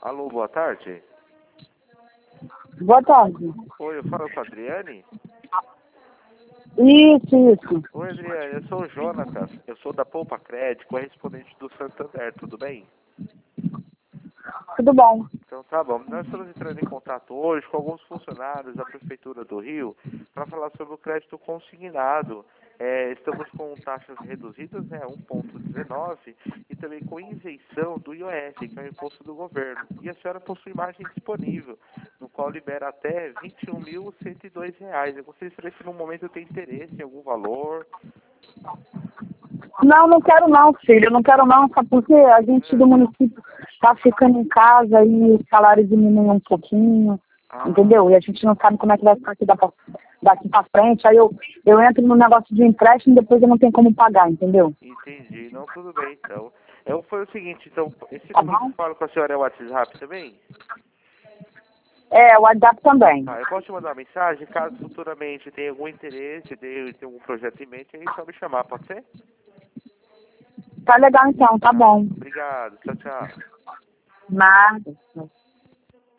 Alô, boa tarde. Boa tarde. Oi, eu falo com a Adriane. Isso. Oi, Adriane, eu sou o Jonatas. Eu sou da Poupa Crédito, correspondente do Santander, tudo bem? Tudo bom. Então tá bom. Nós estamos entrando em contato hoje com alguns funcionários da Prefeitura do Rio para falar sobre o crédito consignado. Estamos com taxas reduzidas, né, 1,19, e também com isenção do IOF, que é o imposto do governo. E a senhora possui imagem disponível, no qual libera até R$ 21.102. Eu gostaria de saber se no momento tem interesse em algum valor. Não quero não, filho. Não quero não, sabe por quê? A gente do município tá ficando em casa e o salário diminui um pouquinho, entendeu? E a gente não sabe como é que vai ficar daqui pra frente. Aí eu entro no negócio de empréstimo e depois eu não tenho como pagar, entendeu? Entendi. Não, tudo bem, então. Foi o seguinte, então, esse Tá número que bom? eu falo com a senhora é o WhatsApp também? É, o WhatsApp também. Tá, eu posso te mandar uma mensagem, caso futuramente tenha algum interesse, tenha algum projeto em mente, aí é só me chamar, pode ser? Tá legal então, tá Tá. bom. Obrigado, tchau, tchau. Nada.